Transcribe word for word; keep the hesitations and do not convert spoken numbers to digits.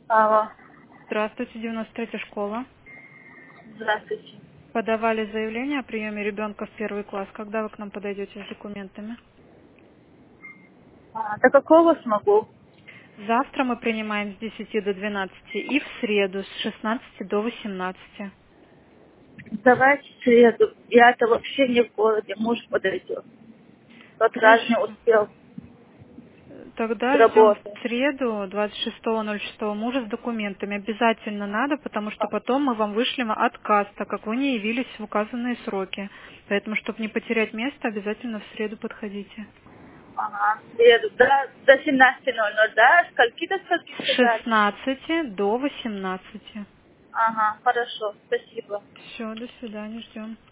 Алло, Здравствуйте, девяносто третья школа. здравствуйте. Подавали заявление о приеме ребенка в первый класс. Когда вы к нам подойдете с документами? А, до какого смогу? Завтра мы принимаем с десяти до двенадцати и в среду с шестнадцати до восемнадцати. Давайте в среду. Я-то вообще не в городе, муж подойдет. Тот раз не Хорошо. успел с Тогда ждем работы. в среду двадцать шестого ноль шестого мужа с документами. Обязательно надо, потому что потом мы вам вышлем отказ, так как вы не явились в указанные сроки. Поэтому, чтобы не потерять место, обязательно в среду подходите. Ага, в среду. Да, до семнадцати ноль ноль, да? С скольки до скольки С сказали? шестнадцати до восемнадцати. Ага, хорошо, спасибо. Все, до свидания, ждем.